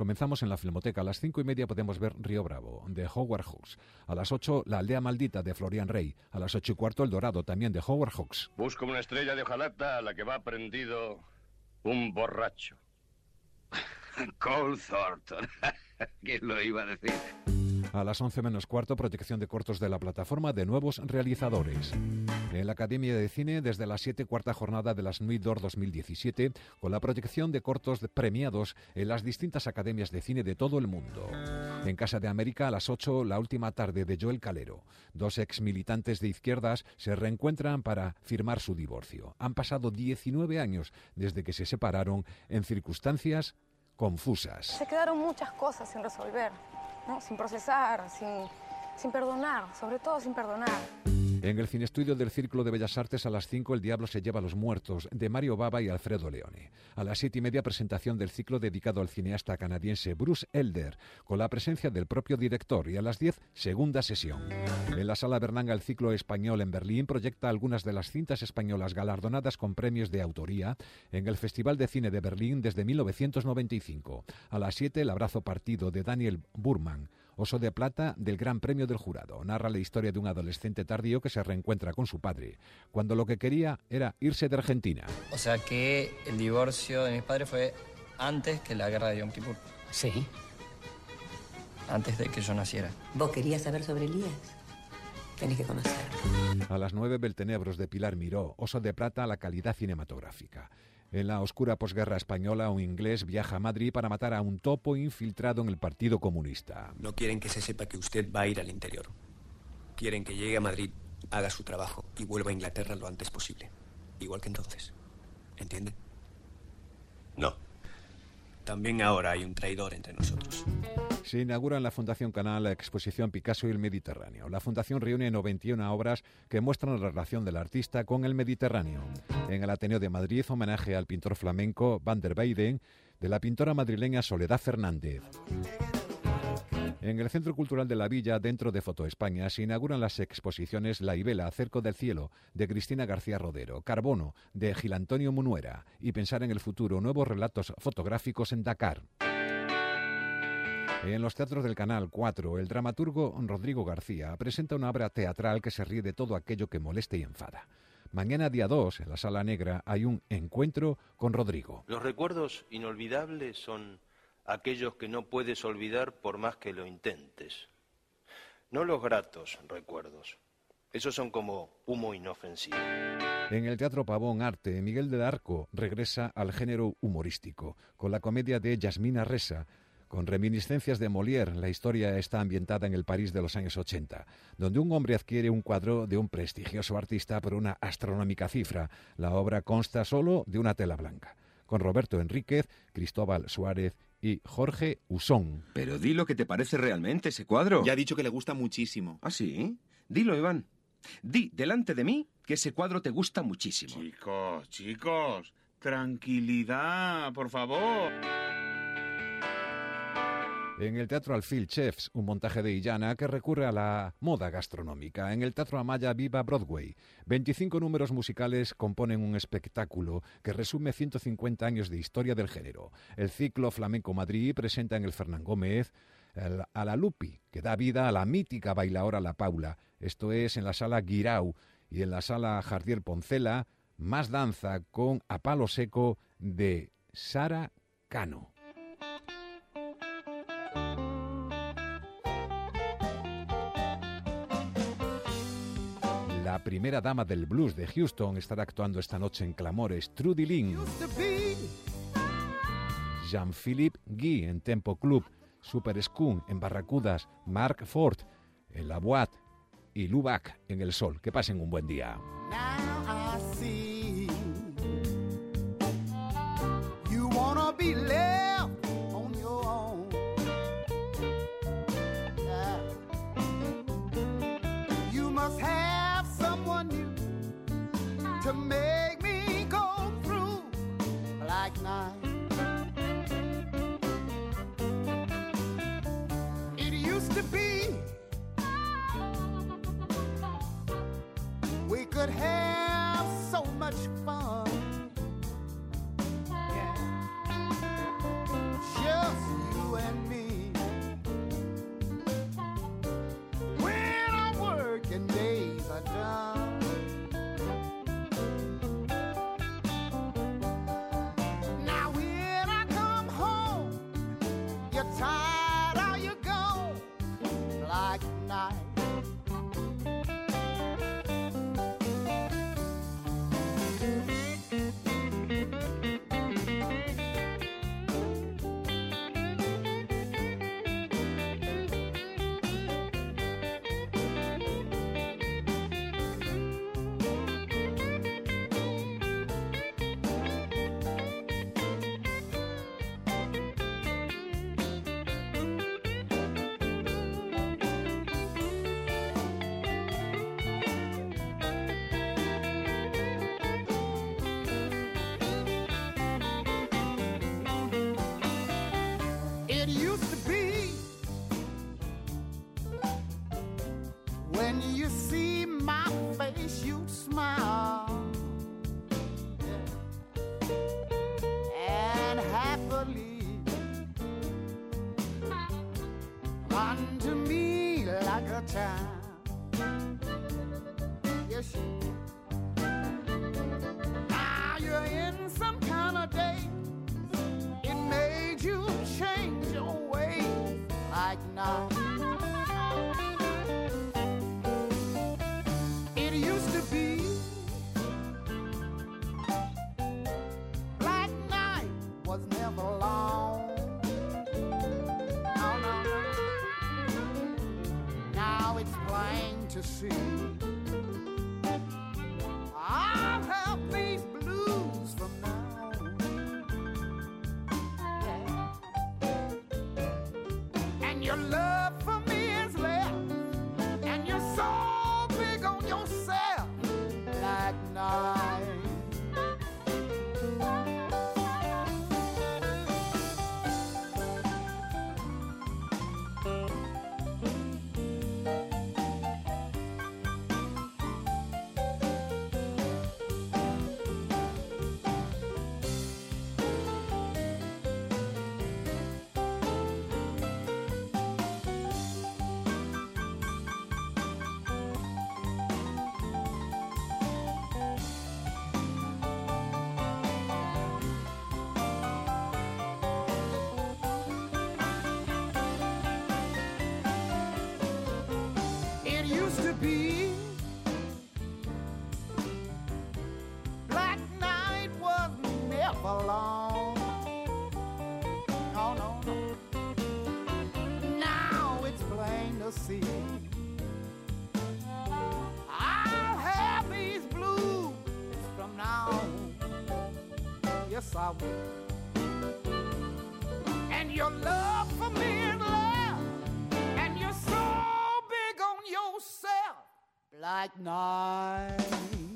Comenzamos en la Filmoteca. A las 5:30 podemos ver Río Bravo, de Howard Hawks. A las 8, La aldea maldita, de Florian Rey. A las 8:15, El Dorado, también de Howard Hawks. Busco una estrella de hojalata a la que va prendido un borracho. Cole Thornton. ¿Quién lo iba a decir? A las 11:15, proyección de cortos de la plataforma de nuevos realizadores. En la Academia de Cine, desde las 7, cuarta jornada de las Nuit d'Or 2017, con la proyección de cortos premiados en las distintas academias de cine de todo el mundo. En Casa de América, a las 8, La última tarde, de Joel Calero. Dos exmilitantes de izquierdas se reencuentran para firmar su divorcio. Han pasado 19 años desde que se separaron en circunstancias confusas. Se quedaron muchas cosas sin resolver, ¿no? Sin procesar, sin perdonar, sobre todo sin perdonar. En el cineestudio del Círculo de Bellas Artes, a las 5, El diablo se lleva a los muertos, de Mario Bava y Alfredo Leone. A las 7:30, presentación del ciclo dedicado al cineasta canadiense Bruce Elder, con la presencia del propio director. Y a las 10, segunda sesión. En la Sala Berlanga, el ciclo español en Berlín proyecta algunas de las cintas españolas galardonadas con premios de autoría en el Festival de Cine de Berlín desde 1995. A las 7, El abrazo partido, de Daniel Burman. Oso de plata, del Gran Premio del Jurado. Narra la historia de un adolescente tardío que se reencuentra con su padre, cuando lo que quería era irse de Argentina. O sea que el divorcio de mis padres fue antes que la guerra de Yom Kippur. Sí. Antes de que yo naciera. ¿Vos querías saber sobre Elías? Tenés que conocerlo. A las 9, Beltenebros, de Pilar Miró. Oso de plata, la calidad cinematográfica. En la oscura posguerra española, un inglés viaja a Madrid para matar a un topo infiltrado en el Partido Comunista. No quieren que se sepa que usted va a ir al interior. Quieren que llegue a Madrid, haga su trabajo y vuelva a Inglaterra lo antes posible. Igual que entonces. ¿Entiende? No. También ahora hay un traidor entre nosotros. Se inaugura en la Fundación Canal la exposición Picasso y el Mediterráneo. La Fundación reúne 91 obras que muestran la relación del artista con el Mediterráneo. En el Ateneo de Madrid, homenaje al pintor flamenco Van der Weyden, de la pintora madrileña Soledad Fernández. En el Centro Cultural de la Villa, dentro de Foto España, se inauguran las exposiciones La Ibela, Cerco del Cielo, de Cristina García Rodero, Carbono, de Gil Antonio Munuera, y Pensar en el futuro, nuevos relatos fotográficos en Dakar. En los teatros del Canal 4, el dramaturgo Rodrigo García presenta una obra teatral que se ríe de todo aquello que moleste y enfada. Mañana, día 2, en la Sala Negra, hay un encuentro con Rodrigo. Los recuerdos inolvidables son aquellos que no puedes olvidar por más que lo intentes. No los gratos recuerdos. Esos son como humo inofensivo. En el Teatro Pavón Arte, Miguel del Arco regresa al género humorístico, con la comedia de Yasmina Resa. Con reminiscencias de Molière, la historia está ambientada en el París de los años 80, donde un hombre adquiere un cuadro de un prestigioso artista por una astronómica cifra. La obra consta solo de una tela blanca, con Roberto Enríquez, Cristóbal Suárez y Jorge Usón. Pero di lo que te parece realmente ese cuadro. Ya ha dicho que le gusta muchísimo. ¿Ah, sí? Dilo, Iván. Di delante de mí que ese cuadro te gusta muchísimo. Chicos, tranquilidad, por favor. En el Teatro Alfil Chefs, un montaje de Illana que recurre a la moda gastronómica. En el Teatro Amaya Viva Broadway, 25 números musicales componen un espectáculo que resume 150 años de historia del género. El ciclo Flamenco Madrid presenta en el Fernán Gómez a la Lupi, que da vida a la mítica bailaora La Paula. Esto es en la Sala Guirao, y en la Sala Jardiel Poncela, Más danza con A palo seco, de Sara Cano. La primera dama del blues de Houston estará actuando esta noche en Clamores. Trudy Lynn. Jean-Philippe Guy en Tempo Club. Super Skun en Barracudas. Mark Ford en La Boîte. Y Lubac en El Sol. Que pasen un buen día. To make me go through like night. It used to be we could have so much fun. Yeah. Just you and used to be when you see my face, you'd smile and happily run to me like a child. Yes, you. Now you're in some kind of daze. It made you change your ways like now. It used to be black night was never long. No, no. Now it's plain to see. I'll have these blues from now on. And your love for me is left, and you're so big on yourself, black night. It used to be black night was never long. No, no, no. Now it's plain to see. I'll have these blues from now on. Yes, I will. And your love for me is love, and you're so big on yourself, black night.